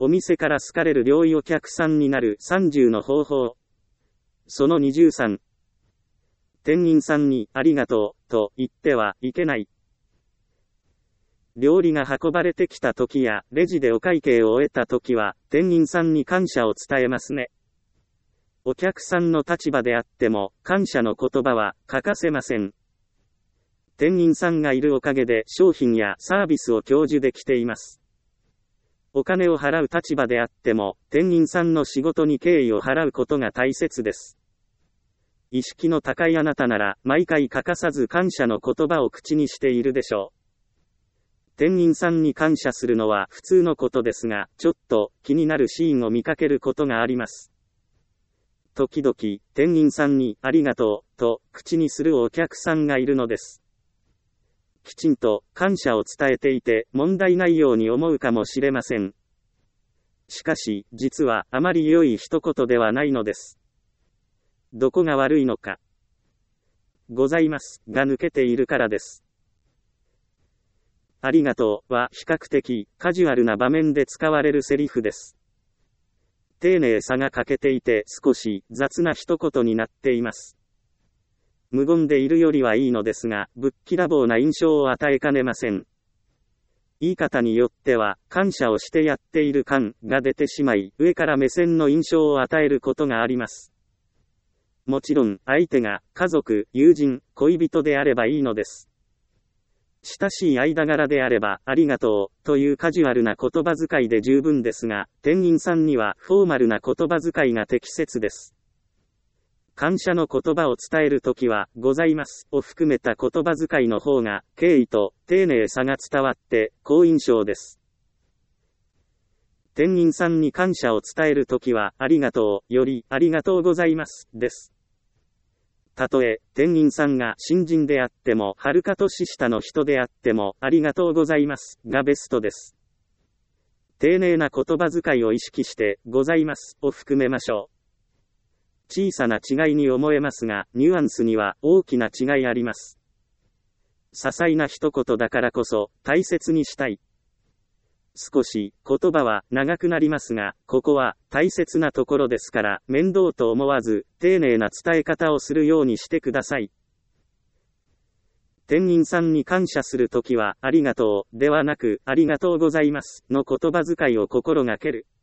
お店から好かれる良いお客さんになる30の方法。その23。店員さんにありがとうと言ってはいけない。料理が運ばれてきた時やレジでお会計を終えた時は店員さんに感謝を伝えますね。お客さんの立場であっても感謝の言葉は欠かせません。店員さんがいるおかげで商品やサービスを享受できています。お金を払う立場であっても店員さんの仕事に敬意を払うことが大切です。意識の高いあなたなら毎回欠かさず感謝の言葉を口にしているでしょう。店員さんに感謝するのは普通のことですが、ちょっと気になるシーンを見かけることがあります。時々、店員さんにありがとうと口にするお客さんがいるのです。きちんと感謝を伝えていて問題ないように思うかもしれません。しかし、実はあまり良い一言ではないのです。どこが悪いのか。ございますが抜けているからです。ありがとうは比較的カジュアルな場面で使われるセリフです。丁寧さが欠けていて少し雑な一言になっています。無言でいるよりはいいのですが、ぶっきらぼうな印象を与えかねません。言い方によっては、感謝をしてやっている感が出てしまい、上から目線の印象を与えることがあります。もちろん、相手が家族、友人、恋人であればいいのです。親しい間柄であれば、ありがとう、というカジュアルな言葉遣いで十分ですが、店員さんにはフォーマルな言葉遣いが適切です。感謝の言葉を伝えるときは、ございますを含めた言葉遣いの方が、敬意と丁寧さが伝わって、好印象です。店員さんに感謝を伝えるときは、ありがとうより、ありがとうございます、です。たとえ、店員さんが新人であっても、はるか年下の人であっても、ありがとうございます、がベストです。丁寧な言葉遣いを意識して、ございます、を含めましょう。小さな違いに思えますが、ニュアンスには大きな違いあります。些細な一言だからこそ、大切にしたい。少し、言葉は長くなりますが、ここは大切なところですから、面倒と思わず、丁寧な伝え方をするようにしてください。店員さんに感謝するときは、ありがとう、ではなく、ありがとうございます、の言葉遣いを心がける。